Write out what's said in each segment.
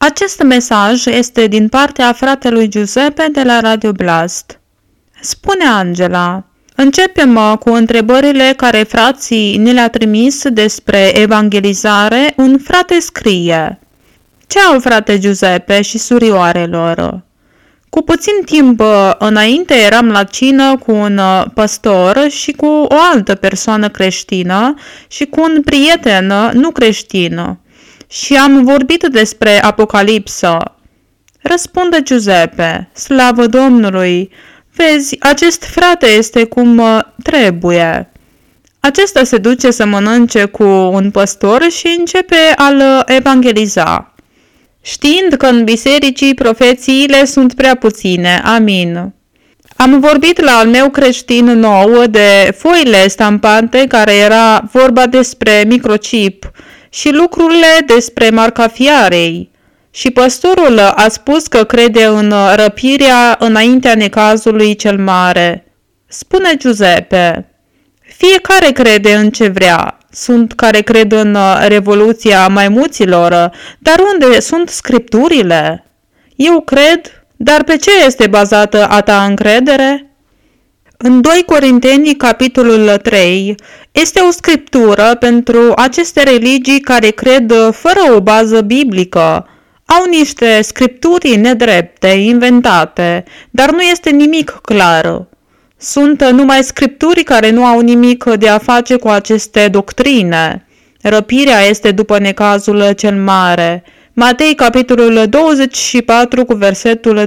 Acest mesaj este din partea fratelui Giuseppe de la Radio Blast. Spune Angela: începem cu întrebările care frații ni le-a trimis despre evangelizare. Un frate scrie: ceau, frate Giuseppe și surioarelor. Cu puțin timp înainte eram la cină cu un păstor și cu o altă persoană creștină și cu un prieten nu creștin și am vorbit despre Apocalipsă. Răspunde Giuseppe: slavă Domnului! Vezi, acest frate este cum trebuie. Acesta se duce să mănânce cu un păstor și începe a-l evangeliza, știind că în bisericii profețiile sunt prea puține. Amin. Am vorbit la al meu creștin nou de foile stampante care era vorba despre microchip și lucrurile despre marca fiarei. Și păstorul a spus că crede în răpirea înaintea necazului cel mare. Spune Giuseppe: fiecare crede în ce vrea. Sunt care cred în revoluția maimuților, dar unde sunt scripturile? Eu cred, dar pe ce este bazată a ta încredere? În 2 Corinteni, capitolul 3, este o scriptură pentru aceste religii care cred fără o bază biblică. Au niște scripturi nedrepte, inventate, dar nu este nimic clar. Sunt numai scripturi care nu au nimic de a face cu aceste doctrine. Răpirea este după necazul cel mare. Matei, capitolul 24, cu versetul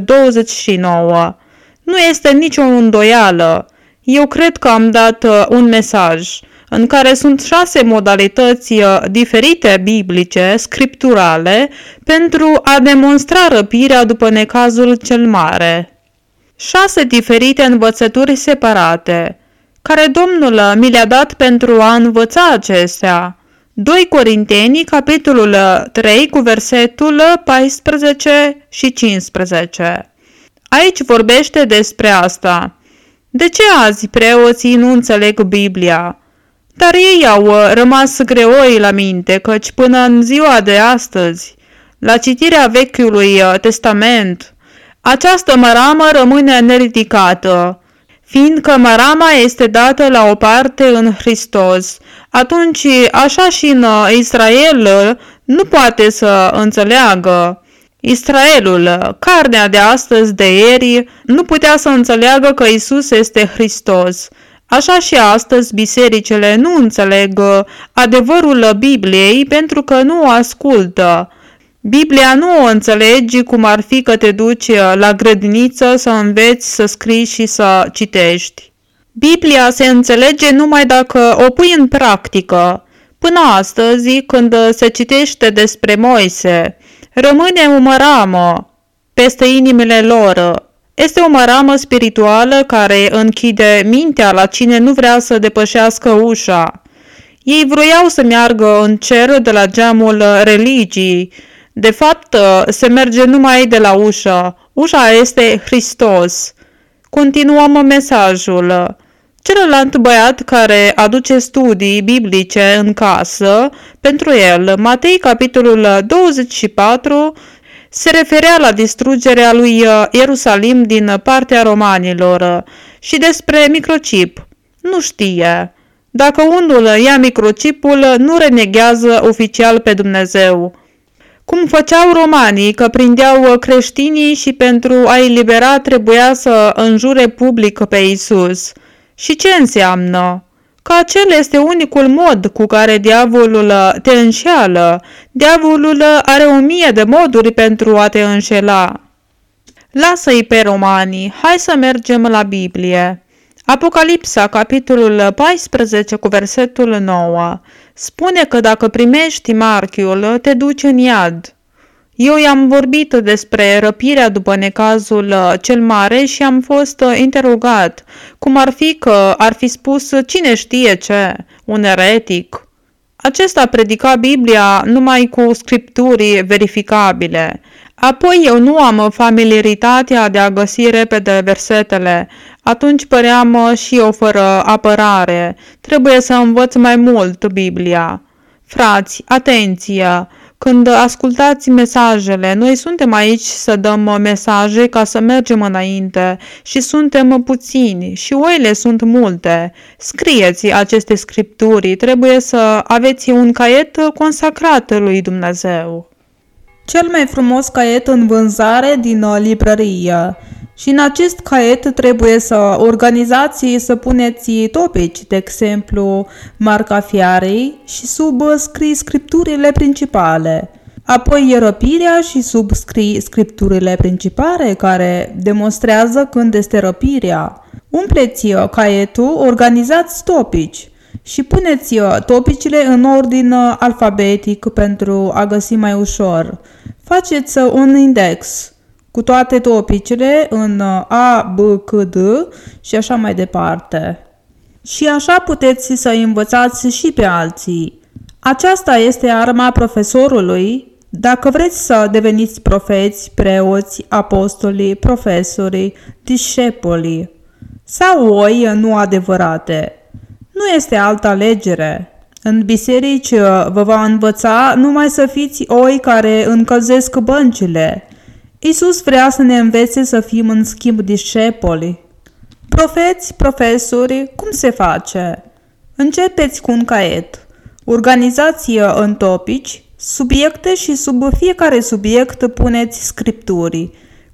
29. Nu este nicio îndoială. Eu cred că am dat un mesaj în care sunt 6 modalități diferite biblice, scripturale, pentru a demonstra răpirea după necazul cel mare. 6 diferite învățături separate, care Domnul mi le-a dat pentru a învăța acestea. 2 Corinteni, capitolul 3, cu versetul 14 și 15. Aici vorbește despre asta. De ce azi preoții nu înțeleg Biblia? Dar ei au rămas greoi la minte, căci până în ziua de astăzi, la citirea Vechiului Testament, această măramă rămâne neridicată. Fiindcă mărama este dată la o parte în Hristos, atunci așa și în Israel nu poate să înțeleagă. Israelul, carnea de astăzi, de ieri, nu putea să înțeleagă că Isus este Hristos. Așa și astăzi bisericile nu înțeleg adevărul Bibliei pentru că nu o ascultă. Biblia nu o înțelegi cum ar fi că te duci la grădiniță să înveți să scrii și să citești. Biblia se înțelege numai dacă o pui în practică. Până astăzi, când se citește despre Moise, rămâne o măramă peste inimile lor. Este o măramă spirituală care închide mintea la cine nu vrea să depășească ușa. Ei vroiau să meargă în cer de la geamul religii. De fapt, se merge numai de la ușă. Ușa este Hristos. Continuăm mesajul. Celălalt băiat care aduce studii biblice în casă, pentru el, Matei, capitolul 24, se referea la distrugerea lui Ierusalim din partea romanilor și despre microchip. Nu știe. Dacă unul ia microchipul, nu reneghează oficial pe Dumnezeu. Cum făceau romanii, că prindeau creștinii și pentru a-i libera trebuia să înjure public pe Isus. Și ce înseamnă? Că acel este unicul mod cu care diavolul te înșeală. Diavolul are 1000 de moduri pentru a te înșela. Lasă-i pe romanii, hai să mergem la Biblie. Apocalipsa, capitolul 14, cu versetul 9, spune că dacă primești marchiul, te duci în iad. Eu i-am vorbit despre răpirea după necazul cel mare și am fost interogat, cum ar fi că ar fi spus cine știe ce, un eretic. Acesta predica Biblia numai cu scripturi verificabile. Apoi eu nu am familiaritatea de a găsi repede versetele. Atunci păream și eu fără apărare. Trebuie să învăț mai mult Biblia. Frați, atenție! când ascultați mesajele. Noi suntem aici să dăm mesaje ca să mergem înainte și suntem puțini și oile sunt multe. Scrieți aceste scripturi, trebuie să aveți un caiet consacrat lui Dumnezeu. Cel mai frumos caiet în vânzare din librărie. Și în acest caiet trebuie să organizați, să puneți topici, de exemplu, marca fiarei și sub scrii scripturile principale. Apoi răpirea și sub scrii scripturile principale care demonstrează când este răpirea. Umpleți caietul, organizați topici și puneți topicile în ordine alfabetic pentru a găsi mai ușor. Faceți un index cu toate topicile în A, B, C, D și așa mai departe. Și așa puteți să învățați și pe alții. Aceasta este arma profesorului. Dacă vreți să deveniți profeți, preoți, apostoli, profesori, discepoli sau oi nu adevărate, nu este altă alegere. În biserici vă va învăța numai să fiți oi care încălzesc băncile. Iisus vrea să ne învețe să fim în schimb discepoli. Profeți, profesori, cum se face? Începeți cu un caiet. Organizați în topici, subiecte și sub fiecare subiect puneți scripturi.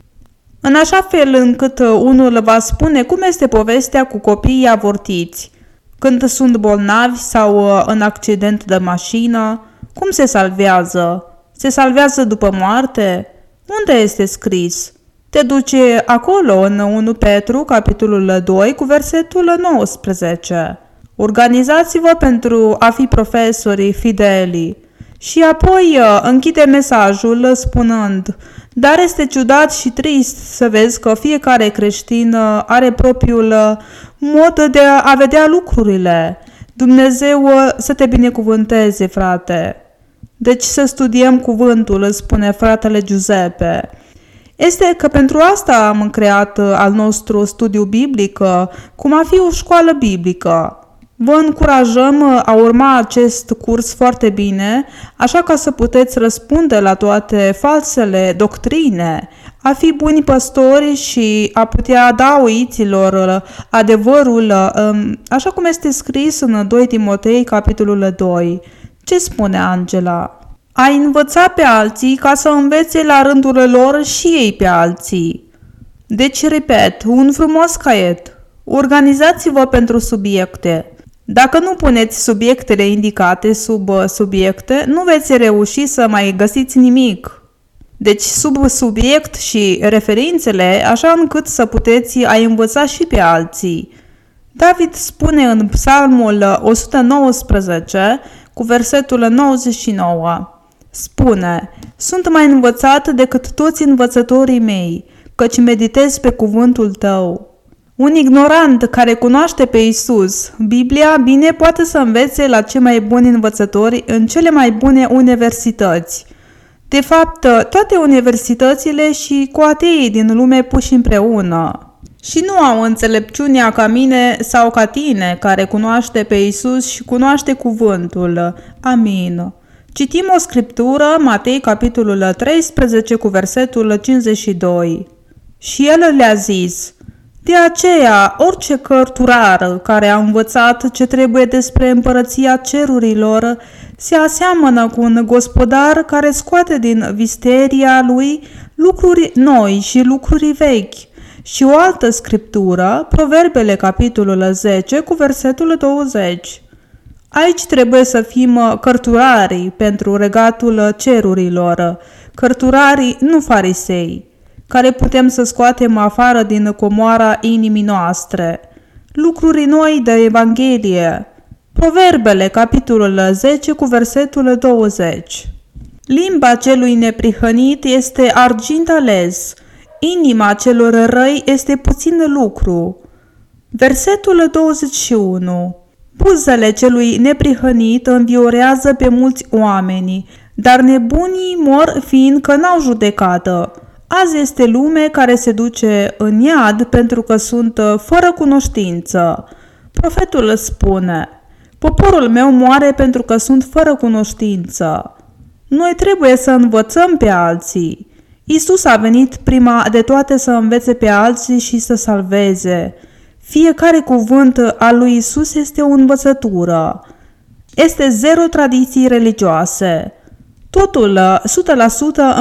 În așa fel încât unul va spune cum este povestea cu copiii avortiți, când sunt bolnavi sau în accident de mașină, cum se salvează? Se salvează după moarte? Unde este scris? Te duce acolo în 1 Petru, capitolul 2, cu versetul 19. Organizați-vă pentru a fi profesori fideli. Și apoi închide mesajul spunând: dar este ciudat și trist să vezi că fiecare creștin are propriul mod de a vedea lucrurile. Dumnezeu să te binecuvânteze, frate. Deci să studiem cuvântul, spune fratele Giuseppe. Este că pentru asta am creat al nostru studiu biblic, cum a fi o școală biblică. Vă încurajăm a urma acest curs foarte bine, așa ca să puteți răspunde la toate falsele doctrine, a fi buni păstori și a putea da oiților adevărul, așa cum este scris în 2 Timotei, capitolul 2. Ce spune Angela? A învăța pe alții ca să învețe la rândul lor și ei pe alții. Deci, repet, un frumos caiet. Organizați-vă pentru subiecte. Dacă nu puneți subiectele indicate sub subiecte, nu veți reuși să mai găsiți nimic. Deci sub subiect și referințele, așa încât să puteți a învăța și pe alții. David spune în Psalmul 119, cu versetul 99, spune: sunt mai învățat decât toți învățătorii mei, căci meditez pe cuvântul tău. Un ignorant care cunoaște pe Iisus, Biblia, bine poate să învețe la cei mai buni învățători în cele mai bune universități. De fapt, toate universitățile și cu ateii din lume puși împreună. Și nu au înțelepciunea ca mine sau ca tine, care cunoaște pe Iisus și cunoaște cuvântul. Amin. Citim o scriptură, Matei, capitolul 13, cu versetul 52. Și el le-a zis: de aceea, orice cărturar care a învățat ce trebuie despre împărăția cerurilor se aseamănă cu un gospodar care scoate din visteria lui lucruri noi și lucruri vechi. Și o altă scriptură, Proverbele, capitolul 10, cu versetul 20. Aici trebuie să fim cărturarii pentru regatul cerurilor, cărturarii, nu farisei, care putem să scoatem afară din comoara inimii noastre. Lucruri noi de Evanghelie. Proverbele, capitolul 10, cu versetul 20. Limba celui neprihănit este argint ales, inima celor răi este puțin lucru. Versetul 21. Buzele celui neprihănit înviorează pe mulți oameni, dar nebunii mor fiindcă n-au judecată. Azi este lume care se duce în iad pentru că sunt fără cunoștință. Profetul spune: poporul meu moare pentru că sunt fără cunoștință. Noi trebuie să învățăm pe alții. Isus a venit prima de toate să învețe pe alții și să salveze. Fiecare cuvânt al lui Isus este o învățătură. Este zero tradiții religioase. Totul 100%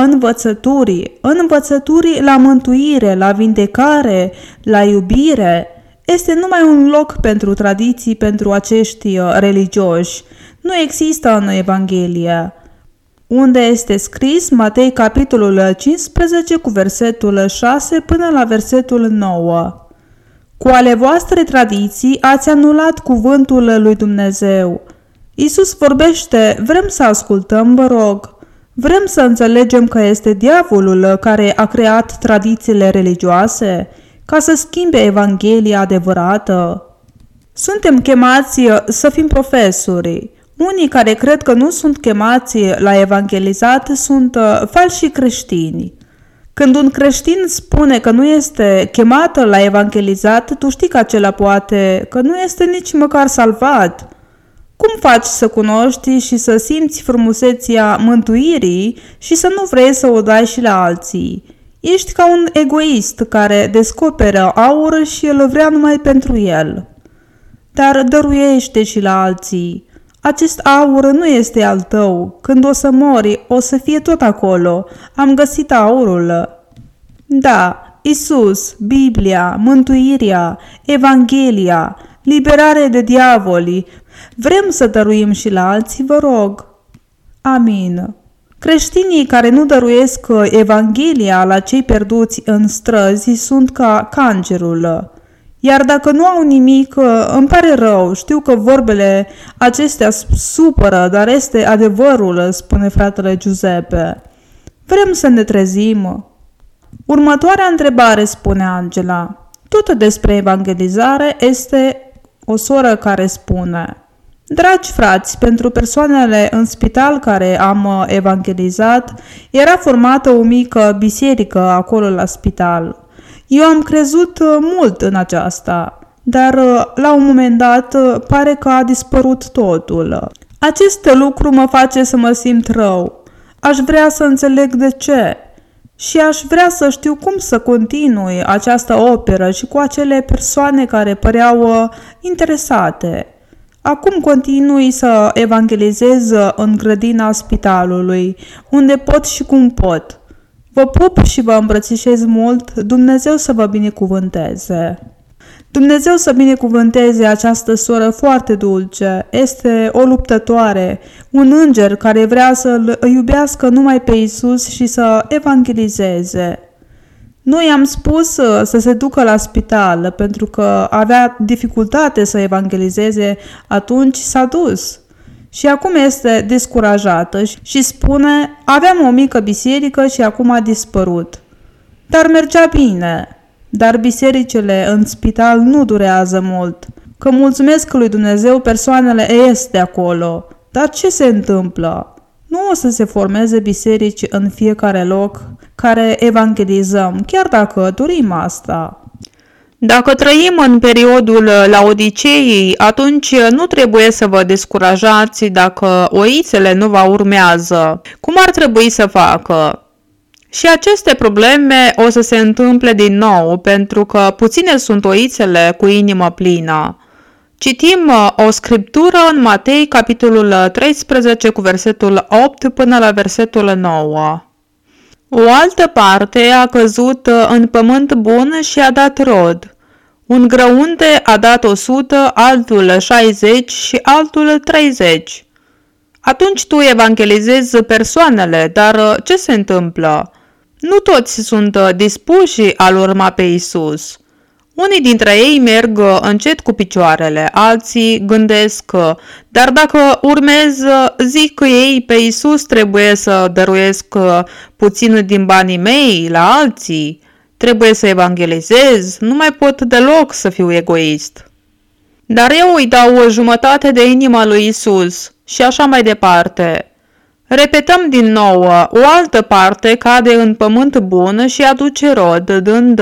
învățături la mântuire, la vindecare, la iubire. Este numai un loc pentru tradiții pentru acești religioși. Nu există în Evanghelie. Unde este scris Matei capitolul 15 cu versetul 6 până la versetul 9. Cu ale voastre tradiții ați anulat cuvântul lui Dumnezeu. Iisus vorbește, vrem să ascultăm, vă rog. Vrem să înțelegem că este diavolul care a creat tradițiile religioase ca să schimbe Evanghelia adevărată. Suntem chemați să fim profesori. Unii care cred că nu sunt chemați la evangelizat sunt falși creștini. Când un creștin spune că nu este chemat la evangelizat, tu știi că acela poate că nu este nici măcar salvat. Cum faci să cunoști și să simți frumusețea mântuirii și să nu vrei să o dai și la alții? Ești ca un egoist care descoperă aur și îl vrea numai pentru el. Dar dăruiește și la alții. Acest aur nu este al tău. Când o să mori, o să fie tot acolo. Am găsit aurul. Da, Isus, Biblia, mântuirea, Evanghelia, liberare de diavoli. Vrem să dăruim și la alții, vă rog. Amin. Creștinii care nu dăruiesc Evanghelia la cei pierduți în străzi sunt ca cancerul. Iar dacă nu au nimic, îmi pare rău, știu că vorbele acestea supără, dar este adevărul, spune fratele Giuseppe. Vrem să ne trezim. Următoarea întrebare, spune Angela. Tot despre evangelizare este o soră care spune: dragi frați, pentru persoanele în spital care am evangelizat, era formată o mică biserică acolo la spital. Eu am crezut mult în aceasta, dar la un moment dat pare că a dispărut totul. Acest lucru mă face să mă simt rău. Aș vrea să înțeleg de ce și aș vrea să știu cum să continui această operă și cu acele persoane care păreau interesate. Acum continui să evangelizez în grădina spitalului, unde pot și cum pot. Vă pup și vă îmbrățișez mult, Dumnezeu să vă binecuvânteze. Dumnezeu să binecuvânteze această soră foarte dulce, este o luptătoare, un înger care vrea să-L iubească numai pe Iisus și să evangelizeze. Noi am spus să se ducă la spital pentru că avea dificultate să evangelizeze, atunci s-a dus. Și acum este descurajată și spune, aveam o mică biserică și acum a dispărut. Dar mergea bine. Dar bisericile în spital nu durează mult. Că mulțumesc lui Dumnezeu, persoanele este acolo. Dar ce se întâmplă? Nu o să se formeze biserici în fiecare loc care evangelizăm, chiar dacă dorim asta. Dacă trăim în periodul Laodiceii, atunci nu trebuie să vă descurajați dacă oițele nu vă urmează. Cum ar trebui să facă? Și aceste probleme o să se întâmple din nou, pentru că puține sunt oițele cu inimă plină. Citim o scriptură în Matei, capitolul 13, cu versetul 8 până la versetul 9. O altă parte a căzut în pământ bun și a dat rod. Un grăunte a dat 100, altul 60 și altul 30. Atunci tu evangelizezi persoanele, dar ce se întâmplă? Nu toți sunt dispuși a-L urma pe Iisus. Unii dintre ei merg încet cu picioarele, alții gândesc, dar dacă urmez, zic ei, pe Iisus trebuie să dăruiesc puțin din banii mei la alții, trebuie să evangelizez, nu mai pot deloc să fiu egoist. Dar eu îi dau o jumătate de inima lui Iisus și așa mai departe. Repetăm din nou, o altă parte cade în pământ bun și aduce rod, dând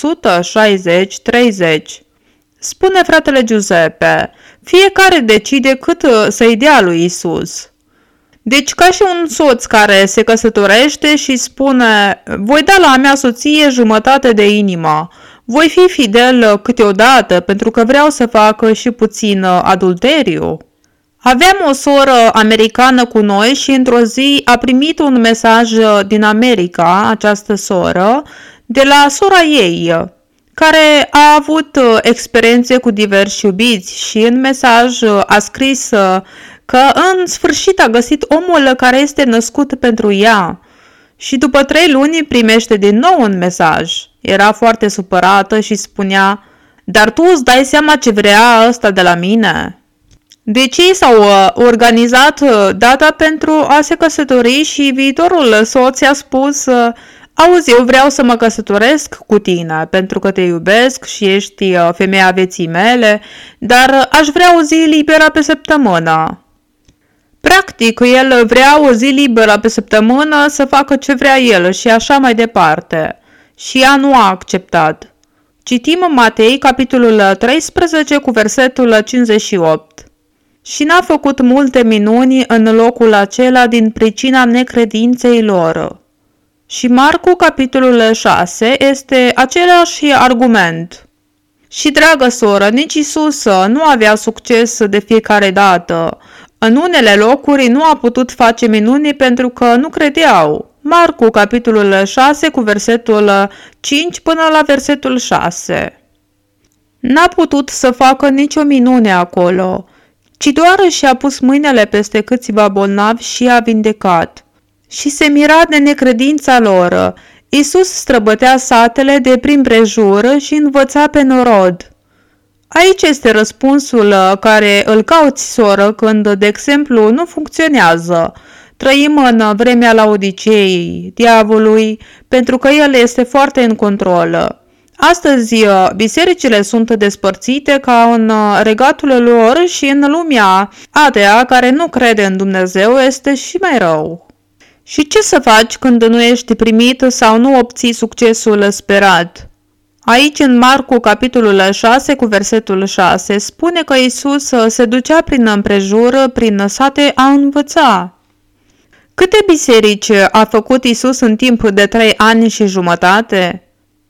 160-30. Spune fratele Giuseppe, fiecare decide cât să-i dea lui Isus. Deci ca și un soț care se căsătorește și spune: voi da la a mea soție jumătate de inimă, voi fi fidel câteodată pentru că vreau să fac și puțin adulteriu. Aveam o soră americană cu noi și într-o zi a primit un mesaj din America, această soră, de la sora ei, care a avut experiențe cu diversi iubiți și în mesaj a scris că în sfârșit a găsit omul care este născut pentru ea. Și după 3 luni primește din nou un mesaj. Era foarte supărată și spunea: dar tu îți dai seama ce vrea ăsta de la mine? Deci ei s-au organizat data pentru a se căsători și viitorul soț i-a spus: auzi, eu vreau să mă căsătoresc cu tine pentru că te iubesc și ești femeia vieții mele, dar aș vrea o zi liberă pe săptămână. Practic, el vrea o zi liberă pe săptămână să facă ce vrea el și așa mai departe. Și ea nu a acceptat. Citim Matei, capitolul 13, cu versetul 58. Și n-a făcut multe minuni în locul acela din pricina necredinței lor. Și Marcu, capitolul 6, este același argument. Și, dragă soră, nici Iisus nu avea succes de fiecare dată. În unele locuri nu a putut face minuni pentru că nu credeau. Marcu, capitolul 6, cu versetul 5 până la versetul 6. N-a putut să facă nicio minune acolo, ci doar și-a pus mâinile peste câțiva bolnavi și i-a vindecat. Și se mira de necredința lor. Iisus străbătea satele de prin prejur și învăța pe norod. Aici este răspunsul care îl cauți, soră, când, de exemplu, nu funcționează. Trăim în vremea Laodiceei, diavolului, pentru că el este foarte în control. Astăzi, bisericile sunt despărțite ca în regatul lor și în lumea atea care nu crede în Dumnezeu este și mai rău. Și ce să faci când nu ești primit sau nu obții succesul sperat? Aici, în Marcu, capitolul 6, cu versetul 6, spune că Iisus se ducea prin împrejur, prin sate, a învăța. Câte biserici a făcut Iisus în timp de 3 ani și jumătate?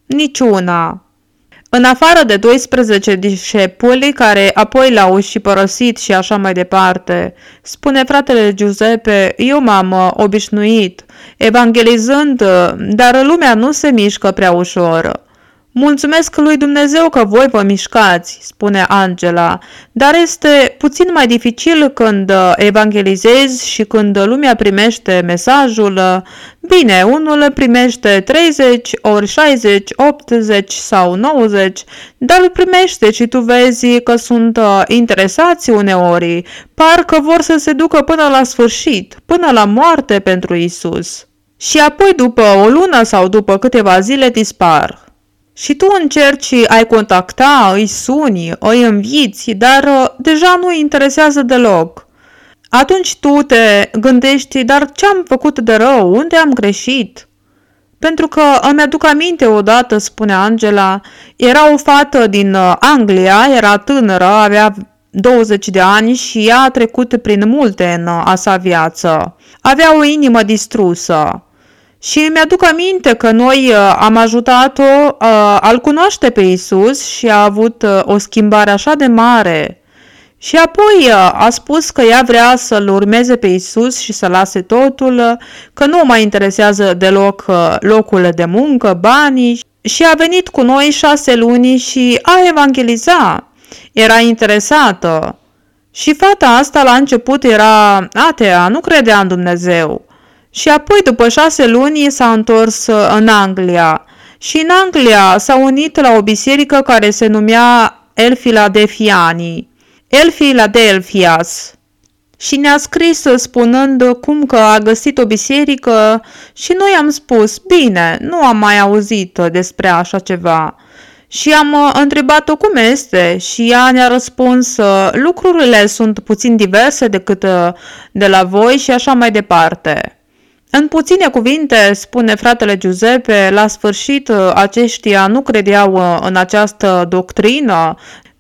Niciuna. În afară de 12 discepoli care apoi l-au și părăsit și așa mai departe, spune fratele Giuseppe, eu m-am obișnuit, evangelizând, dar lumea nu se mișcă prea ușor. Mulțumesc lui Dumnezeu că voi vă mișcați, spune Angela, dar este puțin mai dificil când evangelizezi și când lumea primește mesajul. Bine, unul primește 30, ori 60, 80 sau 90, dar îl primește și tu vezi că sunt interesați uneori, parcă vor să se ducă până la sfârșit, până la moarte pentru Isus. Și apoi după o lună sau după câteva zile dispar. Și tu încerci, ai contacta, îi suni, îi înviți, dar deja nu îi interesează deloc. Atunci tu te gândești, dar ce-am făcut de rău? Unde am greșit? Pentru că îmi aduc aminte odată, spune Angela, era o fată din Anglia, era tânără, avea 20 de ani și ea a trecut prin multe în a sa viață. Avea o inimă distrusă. Și mi-aduc aminte că noi am ajutat-o a-L cunoaște pe Iisus și a avut o schimbare așa de mare. Și apoi a spus că ea vrea să-L urmeze pe Iisus și să lase totul, că nu o mai interesează deloc locul de muncă, banii. Și a venit cu noi 6 luni și a evangelizat. Era interesată. Și fata asta la început era atea, nu credea în Dumnezeu. Și apoi, după 6 luni, s-a întors în Anglia. Și în Anglia s-a unit la o biserică care se numea El Philadelphiani, El Philadelphias. Și ne-a scris spunând cum că a găsit o biserică și noi am spus, bine, nu am mai auzit despre așa ceva. Și am întrebat-o cum este și ea ne-a răspuns, lucrurile sunt puțin diverse decât de la voi și așa mai departe. În puține cuvinte, spune fratele Giuseppe, la sfârșit aceștia nu credeau în această doctrină,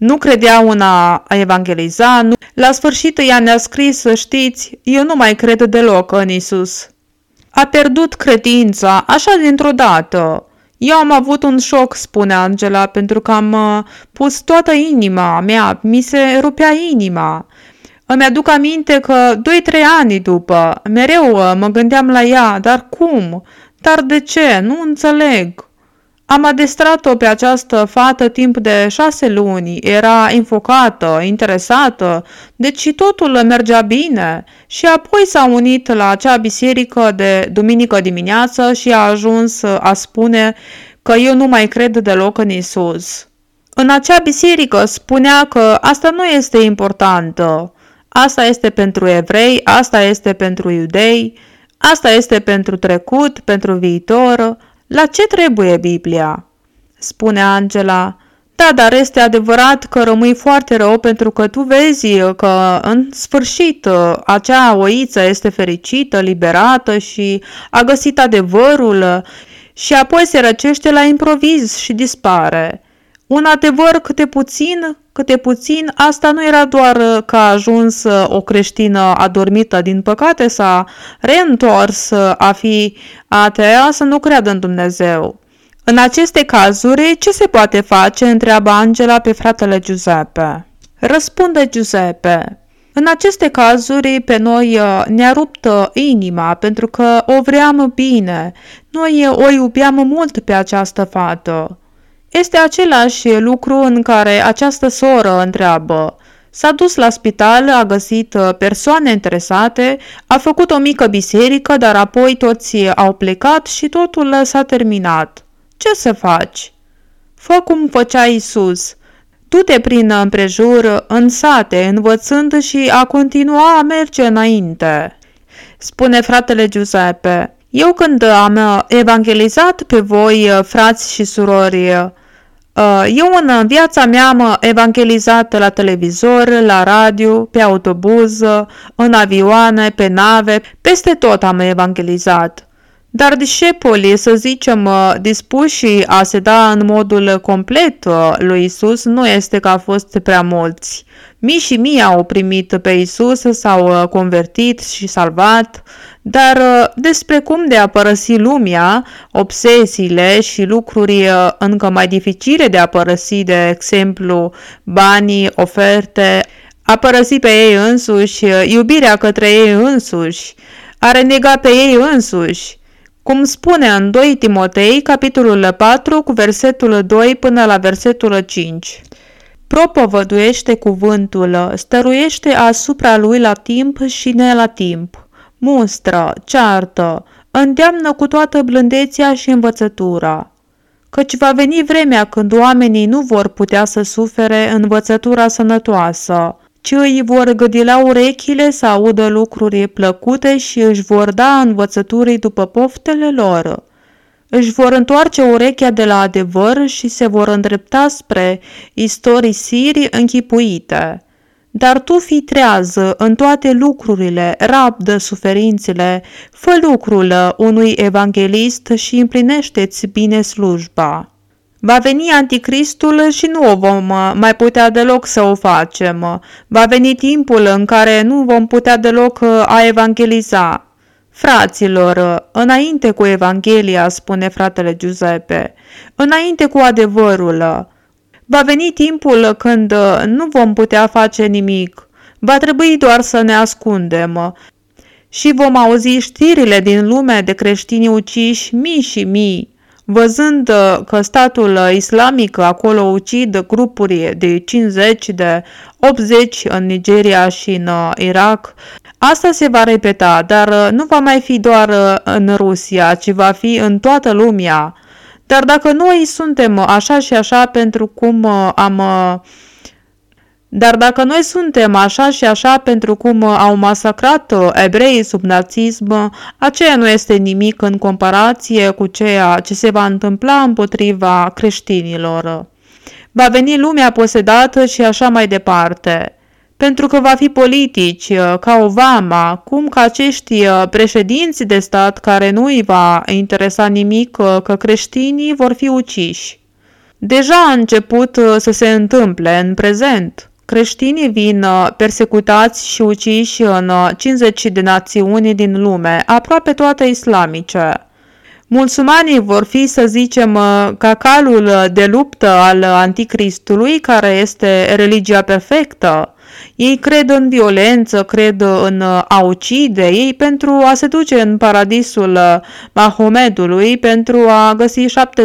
Nu credea în a evangeliza. La sfârșit ea ne-a scris, să știți, eu nu mai cred deloc în Isus. A pierdut credința, așa dintr-o dată. Eu am avut un șoc, spune Angela, pentru că am pus toată inima mea, mi se rupea inima. Îmi aduc aminte că 2-3 ani după, mereu mă gândeam la ea, dar cum? Dar de ce? Nu înțeleg. Am adestrat-o pe această fată timp de 6 luni, era infocată, interesată, deci totul mergea bine și apoi s-a unit la acea biserică de duminică dimineață și a ajuns a spune că eu nu mai cred deloc în Isus. În acea biserică spunea că asta nu este importantă, asta este pentru evrei, asta este pentru iudei, asta este pentru trecut, pentru viitor. La ce trebuie Biblia? Spune Angela. Da, dar este adevărat că rămâi foarte rău pentru că tu vezi că în sfârșit acea oiță este fericită, liberată și a găsit adevărul și apoi se răcește la improviz și dispare. Un adevăr câte puțin, asta nu era doar că a ajuns o creștină adormită din păcate, s-a reîntors a fi atea, să nu creadă în Dumnezeu. În aceste cazuri, ce se poate face? Întreabă Angela pe fratele Giuseppe. Răspunde Giuseppe. În aceste cazuri pe noi ne-a rupt inima pentru că o vream bine. Noi o iubeam mult pe această fată. Este același lucru în care această soră întreabă. S-a dus la spital, a găsit persoane interesate, a făcut o mică biserică, dar apoi toți au plecat și totul s-a terminat. Ce să faci? Fă cum făcea Isus. Du-te prin împrejur, în sate, învățând și a continua a merge înainte. Spune fratele Giuseppe. Eu când am evangelizat pe voi, frați și surori, eu în viața mea am evangelizat la televizor, la radio, pe autobuz, în avioane, pe nave, peste tot am evangelizat. Dar discepolii, să zicem, dispuși a se da în modul complet lui Isus, nu este că a fost prea mulți. Mii și mii au primit pe Isus, s-au convertit și salvat, dar despre cum de a părăsi lumea, obsesiile și lucruri încă mai dificile de a părăsi, de exemplu, banii, oferte, a părăsi pe ei însuși, iubirea către ei însuși, a renega pe ei însuși, cum spune în 2 Timotei, capitolul 4, cu versetul 2 până la versetul 5. Propovăduiește cuvântul, stăruiește asupra lui la timp și ne la timp, mustră, ceartă, îndeamnă cu toată blândețea și învățătura. Căci va veni vremea când oamenii nu vor putea să sufere învățătura sănătoasă, ci îi vor gâdila urechile să audă lucruri plăcute și își vor da învățăturii după poftele lor. Își vor întoarce urechea de la adevăr și se vor îndrepta spre istorisiri închipuite. Dar tu fii trează în toate lucrurile, rabdă suferințele, fă lucrul unui evanghelist și împlinește-ți bine slujba. Va veni anticristul și nu o vom mai putea deloc să o facem. Va veni timpul în care nu vom putea deloc a evangeliza. Fraților, înainte cu Evanghelia, spune fratele Giuseppe, înainte cu adevărul. Va veni timpul când nu vom putea face nimic. Va trebui doar să ne ascundem. Și vom auzi știrile din lume de creștini uciși mii și mii. Văzând că statul islamic acolo ucid grupuri de 50, de 80 în Nigeria și în Irak, asta se va repeta, dar nu va mai fi doar în Rusia, ci va fi în toată lumea. Dar dacă noi suntem așa și așa pentru cum au masacrat evreii sub nazism, aceea nu este nimic în comparație cu ceea ce se va întâmpla împotriva creștinilor. Va veni lumea posedată și așa mai departe. Pentru că va fi politici ca Obama, cum că acești președinți de stat care nu îi va interesa nimic că creștinii vor fi uciși. Deja a început să se întâmple în prezent. Creștinii vin persecutați și uciși în 50 de națiuni din lume, aproape toate islamice. Musulmanii vor fi, să zicem, cacalul de luptă al anticristului, care este religia perfectă. Ei cred în violență, cred în a ucide, ei pentru a se duce în paradisul Mahomedului, pentru a găsi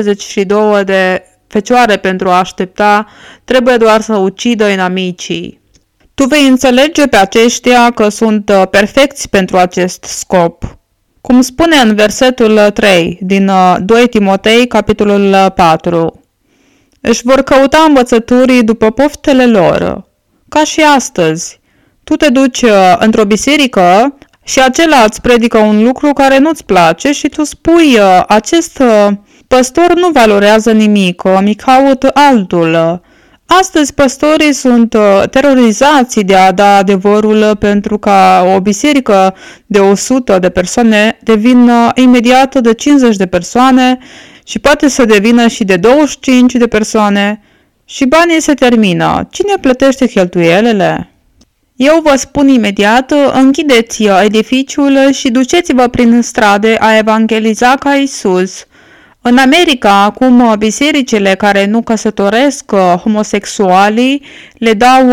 72 de fecioare pentru a aștepta, trebuie doar să ucidă inamicii. Tu vei înțelege pe aceștia că sunt perfecți pentru acest scop. Cum spune în versetul 3 din 2 Timotei, capitolul 4. Își vor căuta învățăturii după poftele lor. Ca și astăzi, tu te duci într-o biserică și acela îți predică un lucru care nu-ți place și tu spui, acest păstor nu valorează nimic, mi caut altul. Astăzi păstorii sunt terorizați de a da adevărul pentru ca o biserică de 100 de persoane devină imediat de 50 de persoane și poate să devină și de 25 de persoane și banii se termină. Cine plătește cheltuielile? Eu vă spun imediat, închideți edificiul și duceți-vă prin strade a evangeliza ca Iisus. În America, acum, bisericile care nu căsătoresc homosexualii le dau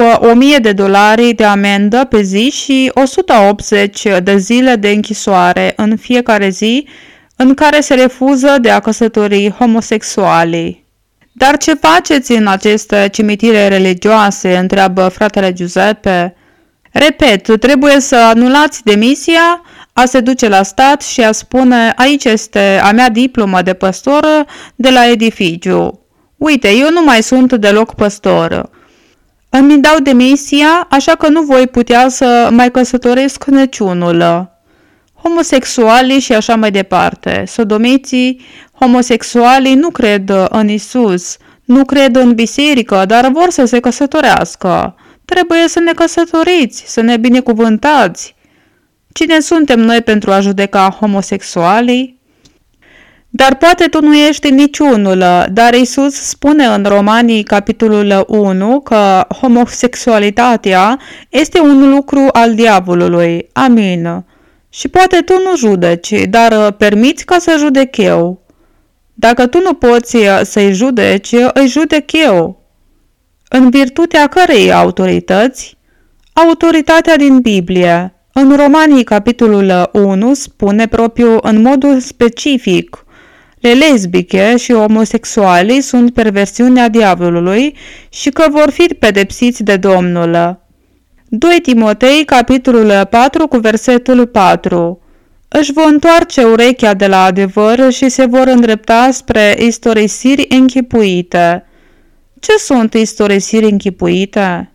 $1000 de amendă pe zi și 180 de zile de închisoare în fiecare zi în care se refuză de a căsători homosexualii. Dar ce faceți în aceste cimitire religioase? Întreabă fratele Giuseppe. Repet, trebuie să anulați demisia, a se duce la stat și a spune, aici este a mea diplomă de păstor de la edificiu. Uite, eu nu mai sunt deloc păstor. Îmi dau demisia, așa că nu voi putea să mai căsătoresc niciunul. Homosexualii și așa mai departe, sodomiții, homosexualii nu cred în Isus, nu cred în biserică, dar vor să se căsătorească. Trebuie să ne căsătoriți, să ne binecuvântați. Cine suntem noi pentru a judeca homosexualii? Dar poate tu nu ești niciunul, dar Iisus spune în Romanii capitolul 1 că homosexualitatea este un lucru al diavolului. Amin. Și poate tu nu judeci, dar permiți ca să judec eu. Dacă tu nu poți să-i judeci, îi judec eu. În virtutea cărei autorități? Autoritatea din Biblie. În Romanii, capitolul 1, spune propriu în modul specific, lesbice și homosexualii sunt perversiunea diavolului și că vor fi pedepsiți de Domnul. 2 Timotei, capitolul 4, cu versetul 4. Își vor întoarce urechea de la adevăr și se vor îndrepta spre istorisiri închipuite. Ce sunt istorisiri închipuite?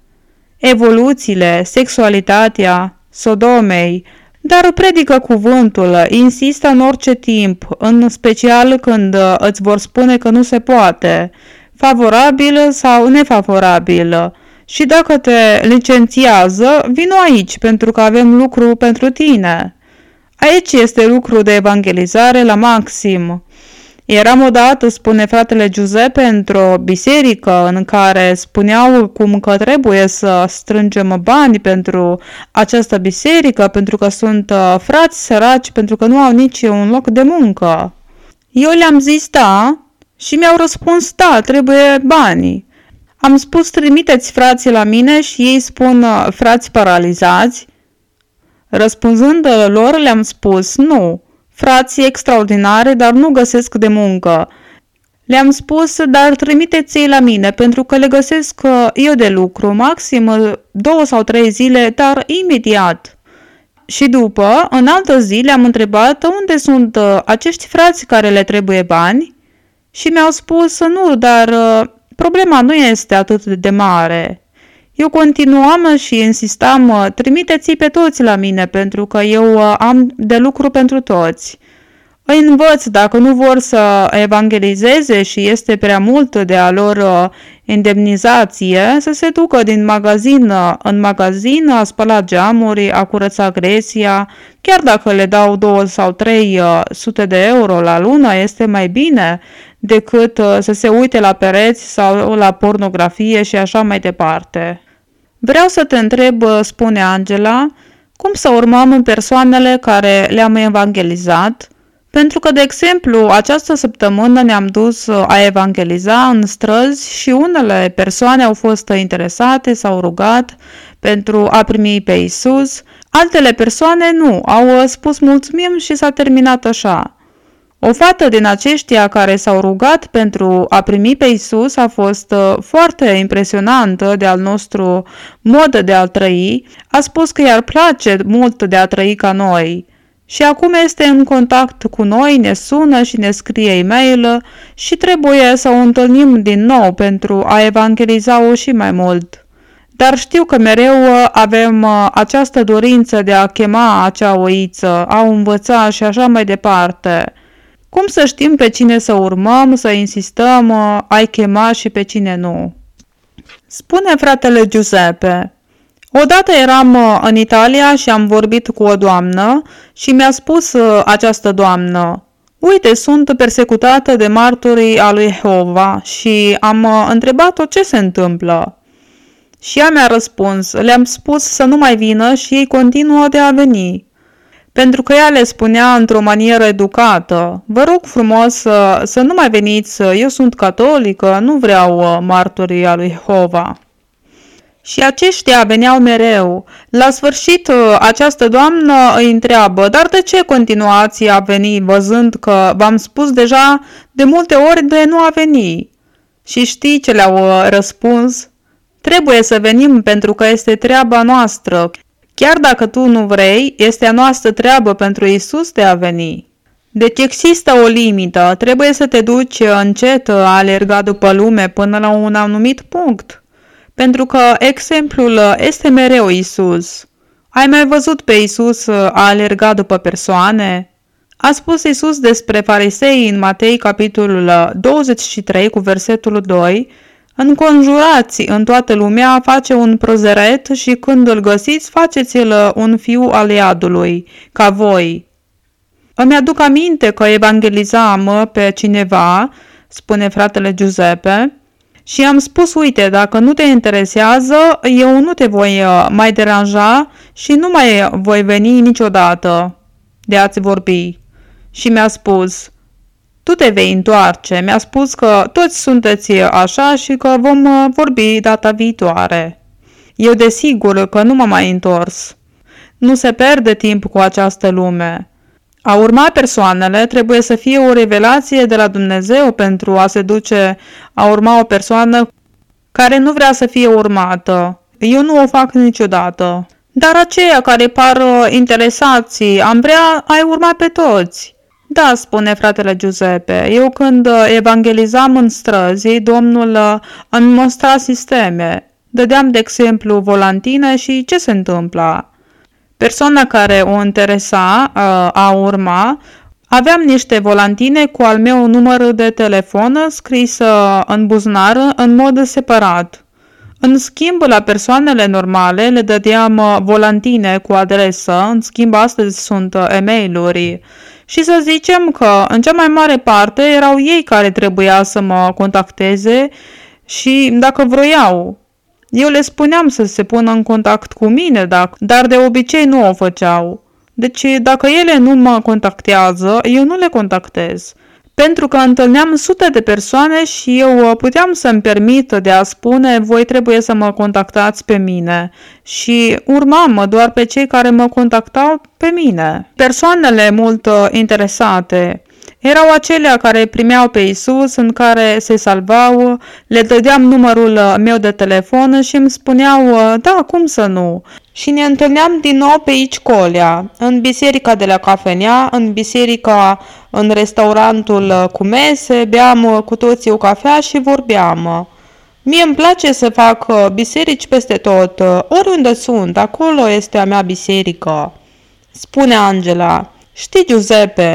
Evoluțiile, sexualitatea, Sodomei, dar predică cuvântul, insistă în orice timp, în special când îți vor spune că nu se poate, favorabil sau nefavorabil. Și dacă te licențiază, vino aici pentru că avem lucru pentru tine. Aici este lucru de evangelizare la maxim. Eram odată, spune fratele Giuseppe, într-o biserică în care spuneau cum că trebuie să strângem bani pentru această biserică, pentru că sunt frați săraci, pentru că nu au nici un loc de muncă. Eu le-am zis da și mi-au răspuns da, trebuie bani. Am spus trimiteți frații la mine și ei spun frați paralizați. Răspunzând lor le-am spus nu. Frații extraordinare, dar nu găsesc de muncă. Le-am spus, dar trimiteți-i la mine, pentru că le găsesc eu de lucru, maxim 2 sau 3 zile, dar imediat. Și după, în altă zi, le-am întrebat unde sunt acești frați care le trebuie bani și mi-au spus, nu, dar problema nu este atât de mare. Eu continuam și insistam, trimiteți-i pe toți la mine, pentru că eu am de lucru pentru toți. îi învăț dacă nu vor să evangelizeze și este prea mult de a lor indemnizație, să se ducă din magazin în magazin, a spăla geamuri, a curăța Grecia, chiar dacă le dau 2 sau 3 sute de euro la lună, este mai bine decât să se uite la pereți sau la pornografie și așa mai departe. Vreau să te întreb, spune Angela, cum să urmăm persoanele care le-am evangelizat? Pentru că, de exemplu, această săptămână ne-am dus a evangeliza în străzi și unele persoane au fost interesate, s-au rugat pentru a primi pe Isus, altele persoane nu, au spus mulțumim și s-a terminat așa. O fată din aceștia care s-au rugat pentru a primi pe Isus a fost foarte impresionantă de al nostru mod de a trăi, a spus că i-ar place mult de a trăi ca noi. Și acum este în contact cu noi, ne sună și ne scrie e-mail și trebuie să o întâlnim din nou pentru a evangeliza-o și mai mult. Dar știu că mereu avem această dorință de a chema acea oiță, a o învăța și așa mai departe. Cum să știm pe cine să urmăm, să insistăm, a-i chema și pe cine nu? Spune fratele Giuseppe. Odată eram în Italia și am vorbit cu o doamnă și mi-a spus această doamnă: uite, sunt persecutată de martorii a lui Jehova și am întrebat-o ce se întâmplă. Și ea mi-a răspuns, le-am spus să nu mai vină și ei continuă de a veni. Pentru că ea le spunea într-o manieră educată: vă rog frumos să nu mai veniți, eu sunt catolică, nu vreau martorii a lui Jehova. Și aceștia veneau mereu. La sfârșit, această doamnă îi întreabă: dar de ce continuați a veni, văzând că v-am spus deja de multe ori de nu a veni? Și știi ce le-au răspuns? Trebuie să venim pentru că este treaba noastră. Chiar dacă tu nu vrei, este a noastră treabă pentru Isus de a veni. Deci există o limită, trebuie să te duci încet a alerga după lume până la un anumit punct. Pentru că exemplul este mereu Isus. Ai mai văzut pe Isus a alerga după persoane? A spus Isus despre farisei în Matei capitolul 23 cu versetul 2: înconjurați în toată lumea a face un prozeret și când îl găsiți faceți-l un fiu al iadului, ca voi. Îmi aduc aminte că evangelizam pe cineva, spune fratele Giuseppe, și am spus: uite, dacă nu te interesează, eu nu te voi mai deranja și nu mai voi veni niciodată de a-ți vorbi. Și mi-a spus: tu te vei întoarce. Mi-a spus că toți sunteți așa și că vom vorbi data viitoare. Eu desigur că nu m-am mai întors. Nu se pierde timp cu această lume. A urma persoanele trebuie să fie o revelație de la Dumnezeu pentru a se duce a urma o persoană care nu vrea să fie urmată. Eu nu o fac niciodată. Dar aceia care par interesați, am vrea a urma pe toți. Da, spune fratele Giuseppe, eu când evangelizam în străzi, Domnul îmi mostra sisteme. Dădeam de exemplu volantine și ce se întâmpla? Persoana care o interesa a urma, aveam niște volantine cu al meu număr de telefon scris în buzunar în mod separat. În schimb, la persoanele normale le dădeam volantine cu adresă, în schimb astăzi sunt e-mail-uri. Și să zicem că, în cea mai mare parte, erau ei care trebuia să mă contacteze și dacă vroiau. Eu le spuneam să se pună în contact cu mine, dar de obicei nu o făceau. Deci, dacă ele nu mă contactează, eu nu le contactez. Pentru că întâlneam sute de persoane și eu puteam să-mi permit de a spune: voi trebuie să mă contactați pe mine. Și urmam doar pe cei care mă contactau pe mine. Persoanele mult interesate erau acelea care primeau pe Isus, în care se salvau, le dădeam numărul meu de telefon și îmi spuneau: da, cum să nu? Și ne întâlneam din nou pe aici colea, în biserica de la cafenea, în biserica, în restaurantul cu mese, beam cu toții o cafea și vorbeam. Mie îmi place să fac biserici peste tot, oriunde sunt, acolo este a mea biserică. Spune Angela: știi, Giuseppe,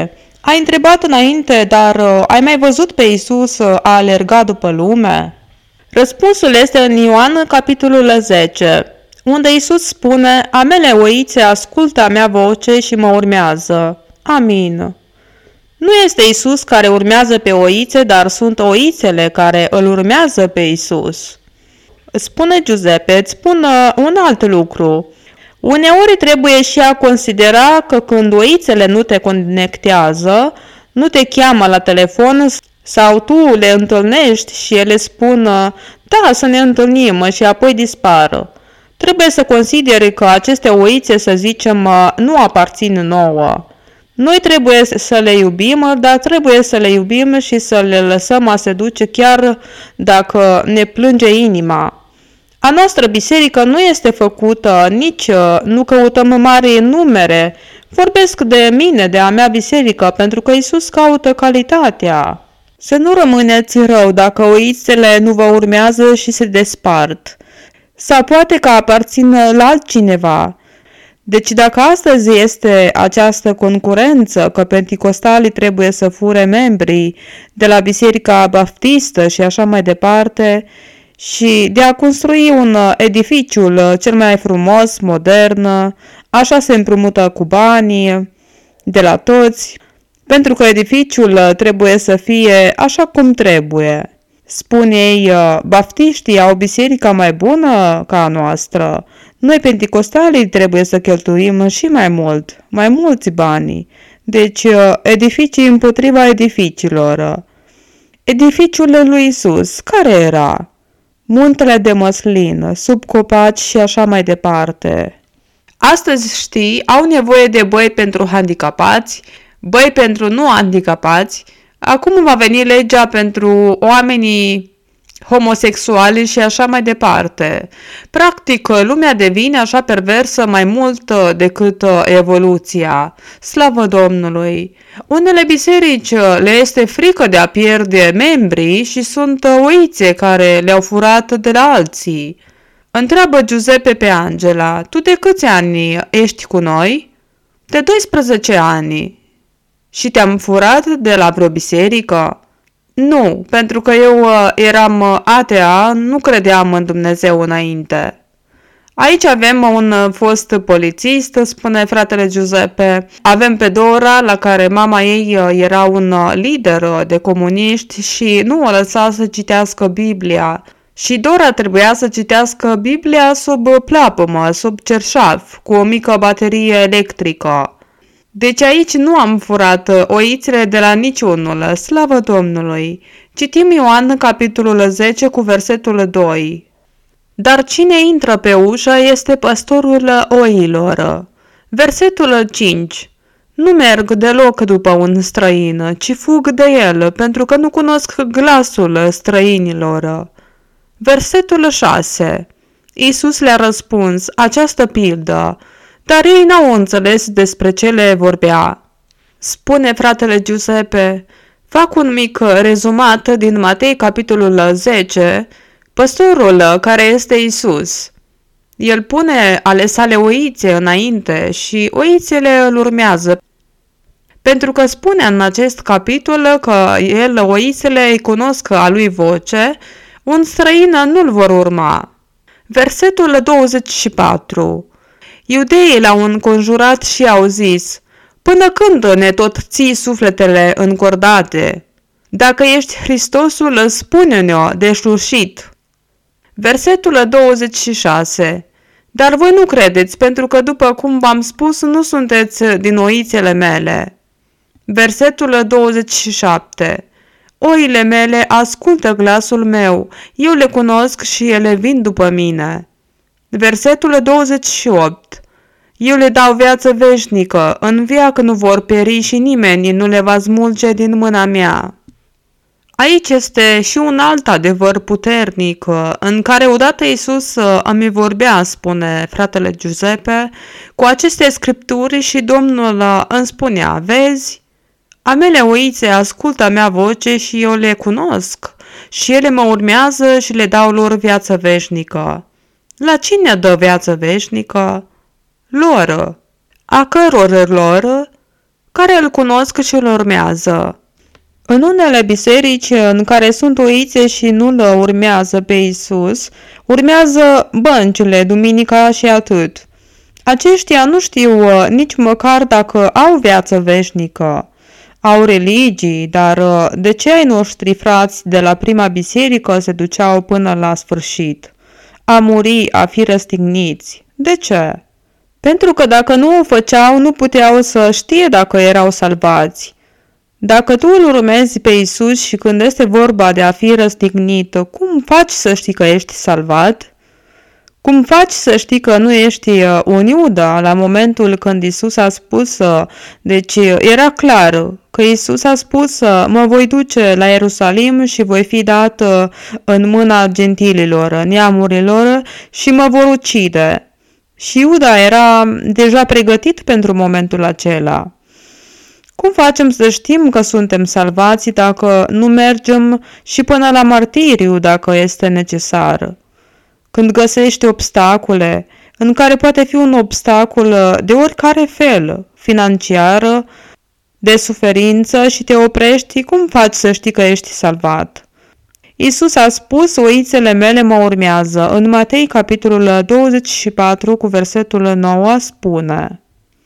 Ai întrebat înainte, dar ai mai văzut pe Iisus a alergat după lume? Răspunsul este în Ioan, capitolul 10, unde Iisus spune: "A mele oițe ascultă a mea voce și mă urmează." Amin. Nu este Iisus care urmează pe oițe, dar sunt oițele care îl urmează pe Iisus. Spune Giuseppe, îți spun un alt lucru. Uneori trebuie și a considera că când oițele nu te conectează, nu te cheamă la telefon sau tu le întâlnești și ele spun da, să ne întâlnim și apoi dispară. Trebuie să consideri că aceste oițe, să zicem, nu aparțin nouă. Noi trebuie să le iubim, dar trebuie să le iubim și să le lăsăm a se duce chiar dacă ne plânge inima. A noastră biserică nu este făcută, nici nu căutăm mari numere. Vorbesc de mine, de a mea biserică, pentru că Iisus caută calitatea. Să nu rămâneți rău dacă oițele nu vă urmează și se despart. Sau poate că aparțin la altcineva. Deci dacă astăzi este această concurență că penticostalii trebuie să fure membrii de la Biserica Baptistă și așa mai departe, și de a construi un edificiul cel mai frumos, modern, așa se împrumută cu banii de la toți, pentru că edificiul trebuie să fie așa cum trebuie. Spun ei, baptiștii au biserica mai bună ca a noastră. Noi, penticostalii, trebuie să cheltuim și mai mulți bani. Deci, edificii împotriva edificiilor. Edificiul lui Isus, care era? Muntele de măslin, sub copaci și așa mai departe. Astăzi, știi, au nevoie de băi pentru handicapați, băi pentru nu handicapați. Acum va veni legea pentru oamenii homosexuali și așa mai departe. Practic, lumea devine așa perversă mai mult decât evoluția. Slavă Domnului! Unele biserici le este frică de a pierde membrii și sunt oițe care le-au furat de la alții. Întreabă Giuseppe pe Angela, tu de câți ani ești cu noi? De 12 ani. Și te-am furat de la vreo biserică? Nu, pentru că eu eram atea, nu credeam în Dumnezeu înainte. Aici avem un fost polițist, spune fratele Giuseppe. Avem pe Dora, la care mama ei era un lider de comuniști și nu o lăsa să citească Biblia. Și Dora trebuia să citească Biblia sub plapumă, sub cerșaf, cu o mică baterie electrică. Deci aici nu am furat oițele de la niciunul, slavă Domnului. Citim Ioan, capitolul 10, cu versetul 2. Dar cine intră pe ușă este păstorul oilor. Versetul 5. Nu merg deloc după un străin, ci fug de el, pentru că nu cunosc glasul străinilor. Versetul 6. Iisus le-a răspuns această pildă, dar ei n-au înțeles despre ce le vorbea. Spune fratele Giuseppe, fac un mic rezumat din Matei capitolul 10, păstorul care este Iisus. El pune ale sale oițe înainte și oițele îl urmează, pentru că spune în acest capitol că el oițele îi cunosc a lui voce, un străin nu-l vor urma. Versetul 24. Iudeii l-au înconjurat și au zis, până când ne tot ții sufletele încordate? Dacă ești Hristosul, spune-ne-o de șușit. Versetul 26. Dar voi nu credeți, pentru că după cum v-am spus, nu sunteți din oițele mele. Versetul 27. Oile mele ascultă glasul meu, eu le cunosc și ele vin după mine. Versetul 28. Eu le dau viață veșnică, în veac nu vor pieri și nimeni nu le va smulge din mâna mea. Aici este și un alt adevăr puternic, în care odată Iisus îmi vorbea, spune fratele Giuseppe, cu aceste scripturi și Domnul îmi spunea, vezi, a mele oițe ascultă a mea voce și eu le cunosc și ele mă urmează și le dau lor viață veșnică. La cine dă viață veșnică? Lor. A căror lor? care îl cunosc și îl urmează. În unele biserici în care sunt oițe și nu îl urmează pe Iisus, urmează băncile, duminica și atât. Aceștia nu știu nici măcar dacă au viață veșnică. Au religii, dar de ce ai noștri frați de la prima biserică se duceau până la sfârșit? A muri, a fi răstigniți. De ce? Pentru că dacă nu o făceau, nu puteau să știe dacă erau salvați. Dacă tu îl urmezi pe Iisus și când este vorba de a fi răstignit, cum faci să știi că ești salvat? Cum faci să știi că nu ești un Iuda la momentul când Iisus a spus, deci era clar că Iisus a spus, mă voi duce la Ierusalim și voi fi dat în mâna gentililor, neamurilor și mă vor ucide. Și Iuda era deja pregătit pentru momentul acela. Cum facem să știm că suntem salvați dacă nu mergem și până la martiriu dacă este necesar? Când găsești obstacole, în care poate fi un obstacol de oricare fel, financiar, de suferință și te oprești, cum faci să știi că ești salvat? Iisus a spus, oițele mele mă urmează. În Matei, capitolul 24, cu versetul 9, spune: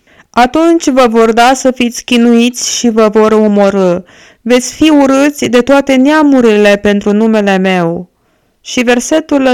atunci vă vor da să fiți chinuiți și vă vor omorî. Veți fi urâți de toate neamurile pentru numele meu. Și versetul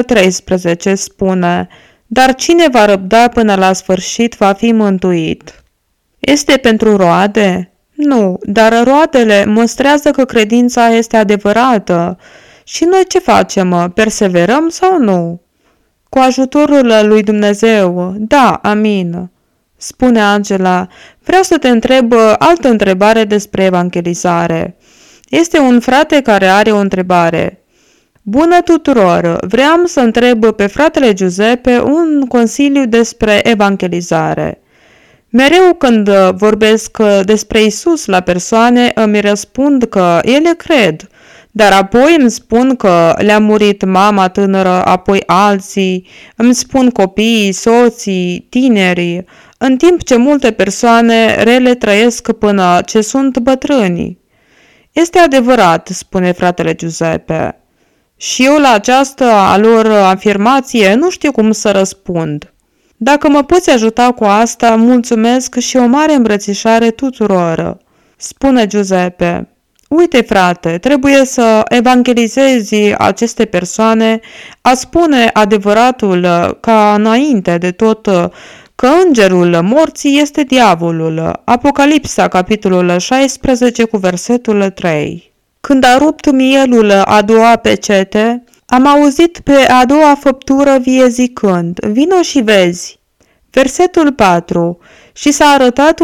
13 spune: dar cine va răbda până la sfârșit va fi mântuit. Este pentru roade? Nu, dar roadele mostrează că credința este adevărată. Și noi ce facem? Perseverăm sau nu? Cu ajutorul lui Dumnezeu, da, amin. Spune Angela, vreau să te întreb altă întrebare despre evangelizare. Este un frate care are o întrebare. Bună tuturor! Vreau să întreb pe fratele Giuseppe un consiliu despre evangelizare. Mereu când vorbesc despre Isus la persoane, îmi răspund că ele cred, dar apoi îmi spun că le-a murit mama tânără, apoi alții, îmi spun copiii, soții, tinerii, în timp ce multe persoane rele trăiesc până ce sunt bătrâni. Este adevărat, spune fratele Giuseppe. Și eu la această a lor afirmație nu știu cum să răspund. Dacă mă poți ajuta cu asta, mulțumesc și o mare îmbrățișare tuturor. Spune Giuseppe. Uite, frate, trebuie să evangelizezi aceste persoane, a spune adevăratul ca înainte de tot că îngerul morții este diavolul. Apocalipsa, capitolul 16, cu versetul 3. Când a rupt mielul a doua pecete, am auzit pe a doua făptură vie zicând, vino și vezi. Versetul 4. Și s-a arătat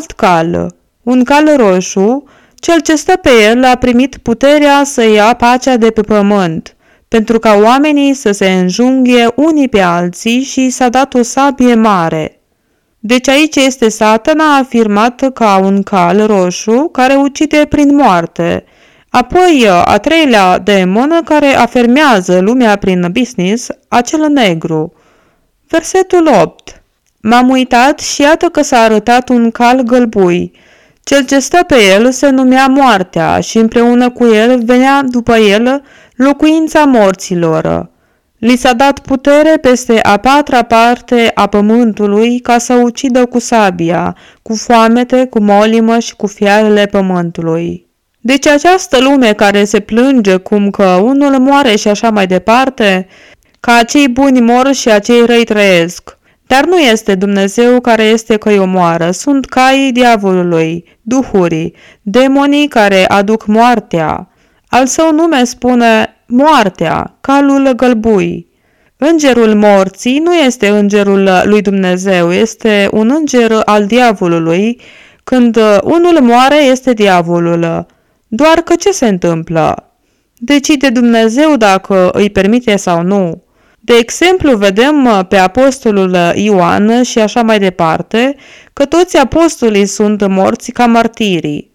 un cal roșu, cel ce stă pe el a primit puterea să ia pacea de pe pământ, pentru ca oamenii să se înjunghe unii pe alții și s-a dat o sabie mare. Deci aici este Satana afirmat ca un cal roșu care ucide prin moarte. Apoi, a treilea demon care afermează lumea prin business, acel negru. Versetul 8. M-am uitat și iată că s-a arătat un cal gălbui. Cel ce stă pe el se numea Moartea și împreună cu el venea după el locuința morților. Li s-a dat putere peste a patra parte a pământului ca să ucidă cu sabia, cu foamete, cu molimă și cu fiarele pământului. Deci această lume care se plânge cum că unul moare și așa mai departe, că acei buni mor și acei răi trăiesc. Dar nu este Dumnezeu care este că-i omoară, sunt caii diavolului, duhurii, demonii care aduc moartea. Al său nume spune moartea, calul gălbui. Îngerul morții nu este îngerul lui Dumnezeu, este un înger al diavolului. Când unul moare este diavolul. Doar că ce se întâmplă? Decide Dumnezeu dacă îi permite sau nu. De exemplu, vedem pe apostolul Ioan și așa mai departe, că toți apostolii sunt morți ca martirii.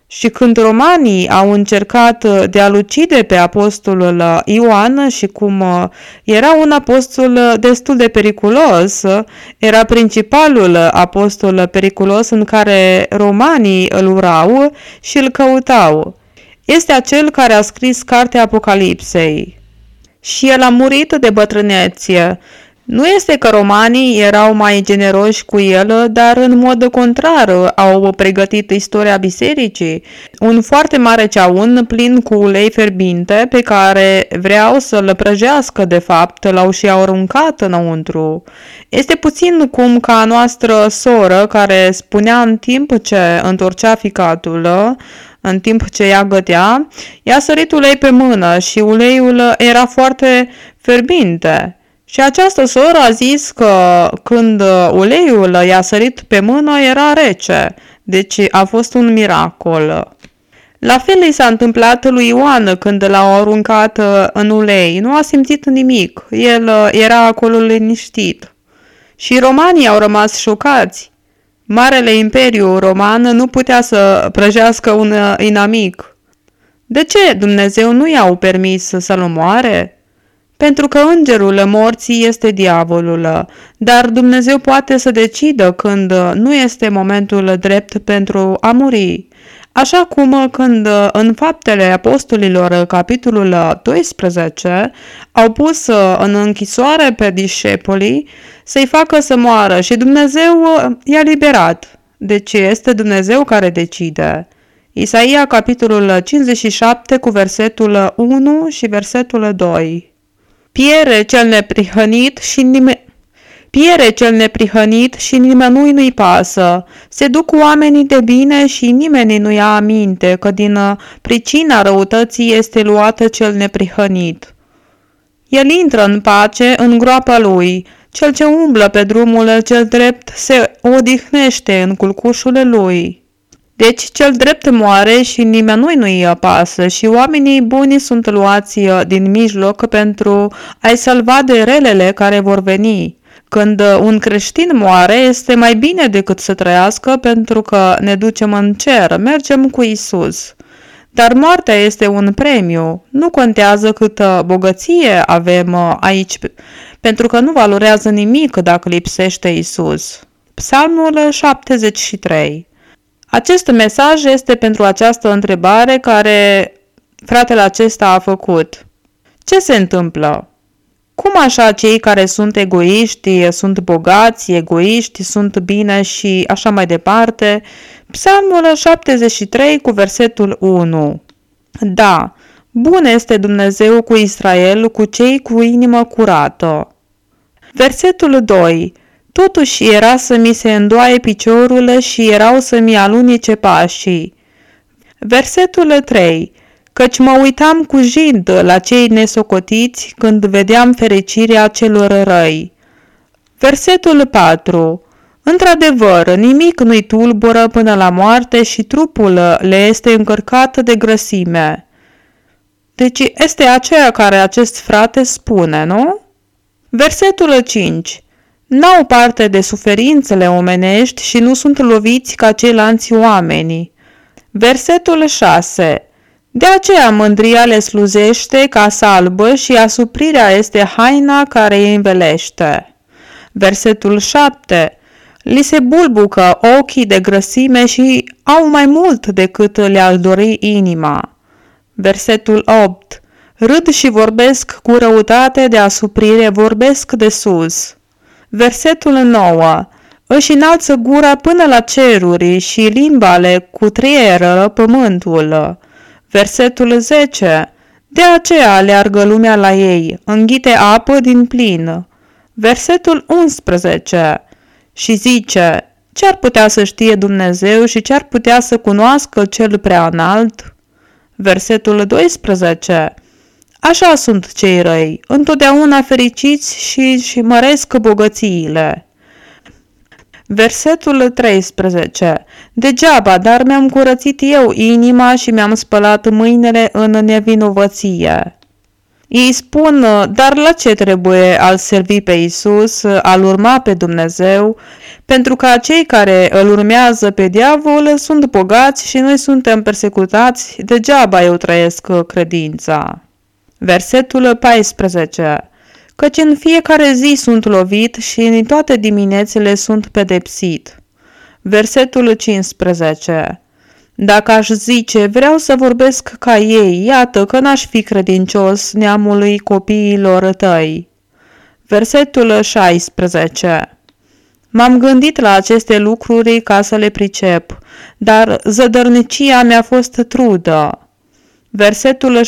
Și când romanii au încercat de a-l ucide pe apostolul Ioan și cum era un apostol destul de periculos, era principalul apostol periculos în care romanii îl urau și îl căutau. Este acel care a scris cartea Apocalipsei. Și el a murit de bătrânețe. Nu este că romanii erau mai generoși cu el, dar în mod contrar au pregătit istoria bisericii, un foarte mare ceaun plin cu ulei fierbinte pe care vreau să-l prăjească de fapt, l-au și aruncat înăuntru. Este puțin cum ca a noastră soră care spunea în timp ce întorcea ficatul, în timp ce ea gătea, i-a sărit ulei pe mână și uleiul era foarte fierbinte. Și această soră a zis că când uleiul i-a sărit pe mână era rece, deci a fost un miracol. La fel i s-a întâmplat lui Ioan când l-au aruncat în ulei, nu a simțit nimic, el era acolo liniștit. Și romanii au rămas șocați. Marele imperiu roman nu putea să prăjească un inamic. De ce Dumnezeu nu i-au permis să-l omoare? Pentru că îngerul morții este diavolul, dar Dumnezeu poate să decidă când nu este momentul drept pentru a muri. Așa cum când în Faptele Apostolilor, capitolul 12, au pus în închisoare pe discepolii să-i facă să moară și Dumnezeu i-a liberat. Deci este Dumnezeu care decide. Isaia, capitolul 57, cu versetul 1 și versetul 2. Piere cel neprihănit și nimănui nu-i pasă. Se duc oamenii de bine și nimeni nu ia aminte că din pricina răutății este luată cel neprihănit. El intră în pace în groapa lui. Cel ce umblă pe drumul cel drept se odihnește în culcușul lui. Deci cel drept moare și nimănui nu-i pasă și oamenii buni sunt luați din mijloc pentru a-i salva de relele care vor veni. Când un creștin moare, este mai bine decât să trăiască pentru că ne ducem în cer, mergem cu Isus. Dar moartea este un premiu, nu contează câtă bogăție avem aici, pentru că nu valorează nimic dacă lipsește Isus. Psalmul 73. Acest mesaj este pentru această întrebare care fratele acesta a făcut. Ce se întâmplă? Cum așa cei care sunt egoiști, sunt bogați, egoiști, sunt bine și așa mai departe? Psalmul 73 cu versetul 1. Da, bun este Dumnezeu cu Israel, cu cei cu inimă curată. Versetul 2. Totuși era să mi se îndoaie piciorul și erau să mi alunice pașii. Versetul 3. Căci mă uitam cu jind la cei nesocotiți când vedeam fericirea celor răi. Versetul 4. Într-adevăr, nimic nu-i tulbură până la moarte și trupul le este încărcat de grăsime. Deci este aceea care acest frate spune, nu? Versetul 5. N-au parte de suferințele omenești și nu sunt loviți ca ceilalți oameni. Versetul 6. De aceea mândria le slujește ca salbă și asuprirea este haina care îi învelește. Versetul 7. Li se bulbucă ochii de grăsime și au mai mult decât le-ar dori inima. Versetul 8. Râd și vorbesc cu răutate de asuprire, vorbesc de sus. Versetul 9. Își înalță gura până la ceruri și limba le cutrieră pământul. Versetul 10. De aceea aleargă lumea la ei, înghite apă din plin. Versetul 11. Și zice, ce-ar putea să știe Dumnezeu și ce-ar putea să cunoască cel prea înalt? Versetul 12. Așa sunt cei răi, întotdeauna fericiți și măresc bogățiile. Versetul 13. Degeaba, dar mi-am curățit eu inima și mi-am spălat mâinile în nevinovăție. Ei spun, dar la ce trebuie al servi pe Isus, al urma pe Dumnezeu, pentru că cei care îl urmează pe diavol sunt bogați și noi suntem persecutați, degeaba eu trăiesc credința. Versetul 14. Căci în fiecare zi sunt lovit și în toate diminețile sunt pedepsit. Versetul 15. Dacă aș zice, vreau să vorbesc ca ei, iată că n-aș fi credincios neamului copiilor tăi. Versetul 16. M-am gândit la aceste lucruri ca să le pricep, dar zădărnicia mi-a fost trudă. Versetul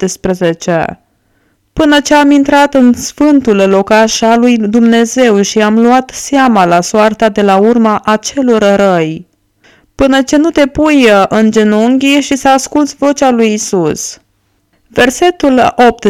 17. Până ce am intrat în sfântul locaș al lui Dumnezeu și am luat seama la soarta de la urma acelor răi. Până ce nu te pui în genunchi și să asculți vocea lui Isus. Versetul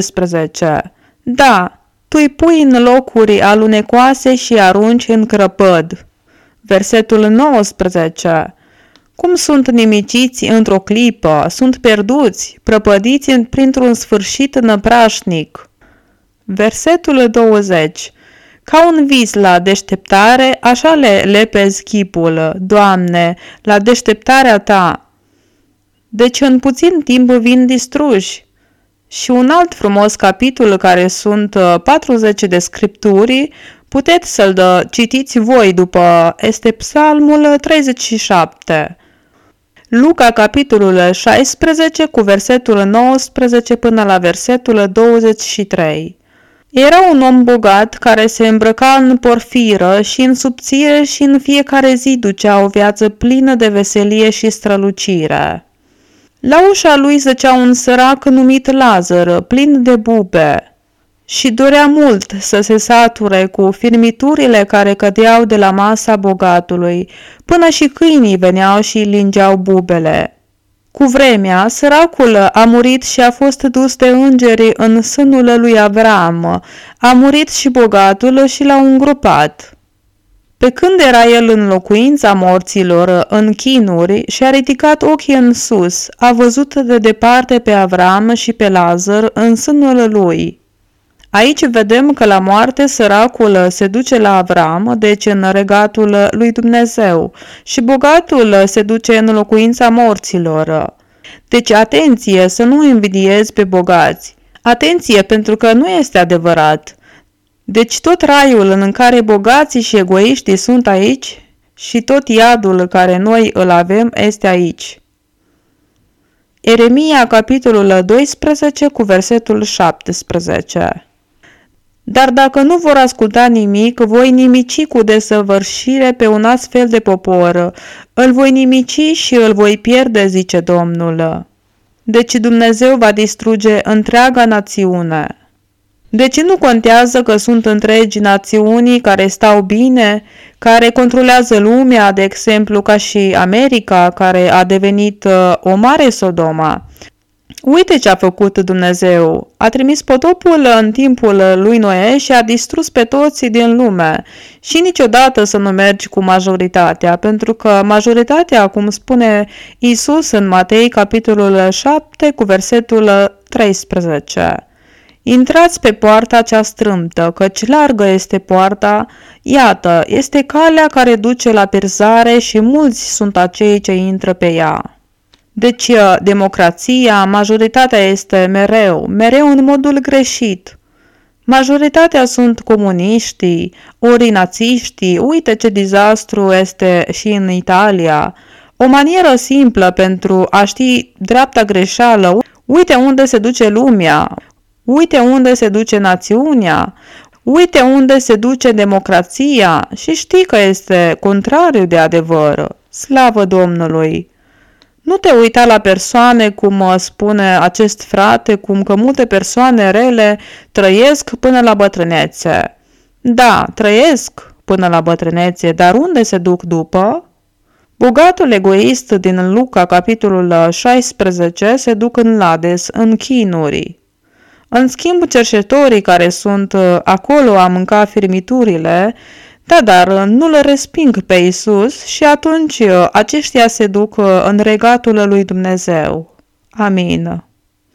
18. Da, tu îi pui în locuri alunecoase și arunci în crăpăd. Versetul 19. Cum sunt nimiciți într-o clipă, sunt pierduți, prăpădiți printr-un sfârșit năprașnic. Versetul 20. Ca un vis la deșteptare, așa le lepezi chipul, Doamne, la deșteptarea Ta. Deci în puțin timp vin distruși. Și un alt frumos capitol care sunt 40 de scripturi, puteți să-l citiți voi după, este Psalmul 37. Luca, capitolul 16, cu versetul 19 până la versetul 23. Era un om bogat care se îmbrăca în porfiră și în subțire și în fiecare zi ducea o viață plină de veselie și strălucire. La ușa lui zăcea un sărac numit Lazar, plin de bube, și dorea mult să se sature cu firmiturile care cădeau de la masa bogatului, până și câinii veneau și îi lingeau bubele. Cu vremea, săracul a murit și a fost dus de îngeri în sânul lui Avram, a murit și bogatul și l-au îngropat. Pe când era el în locuința morților, în chinuri, și-a ridicat ochii în sus, a văzut de departe pe Avram și pe Lazar în sânul lui. Aici vedem că la moarte săracul se duce la Avram, deci în regatul lui Dumnezeu, și bogatul se duce în locuința morților. Deci atenție să nu invidiezi pe bogați. Atenție pentru că nu este adevărat. Deci tot raiul în care bogații și egoiștii sunt aici și tot iadul care noi îl avem este aici. Ieremia, capitolul 12, cu versetul 17. Dar dacă nu vor asculta nimic, voi nimici cu desăvârșire pe un astfel de popor. Îl voi nimici și îl voi pierde, zice Domnul. Deci Dumnezeu va distruge întreaga națiune. Deci nu contează că sunt întregi națiuni care stau bine, care controlează lumea, de exemplu ca și America, care a devenit o mare Sodoma. Uite ce a făcut Dumnezeu. A trimis potopul în timpul lui Noe și a distrus pe toți din lume. Și niciodată să nu mergi cu majoritatea, pentru că majoritatea, cum spune Isus în Matei, capitolul 7, cu versetul 13. Intrați pe poarta cea strâmtă, căci largă este poarta, iată, este calea care duce la pierzare și mulți sunt acei ce intră pe ea. Deci, democrația, majoritatea este mereu în modul greșit. Majoritatea sunt comuniștii, ori națiștii, uite ce dezastru este și în Italia. O manieră simplă pentru a ști dreapta greșeală, uite unde se duce lumea, uite unde se duce națiunea, uite unde se duce democrația și știi că este contrariu de adevăr. Slavă Domnului! Nu te uita la persoane, cum spune acest frate, cum că multe persoane rele trăiesc până la bătrânețe. Da, trăiesc până la bătrânețe, dar unde se duc după? Bogatul egoist din Luca, capitolul 16, se duc în Hades, în chinuri. În schimb, cercetorii care sunt acolo a mânca firmiturile, da, dar nu le resping pe Isus și atunci aceștia se duc în regatul lui Dumnezeu. Amin.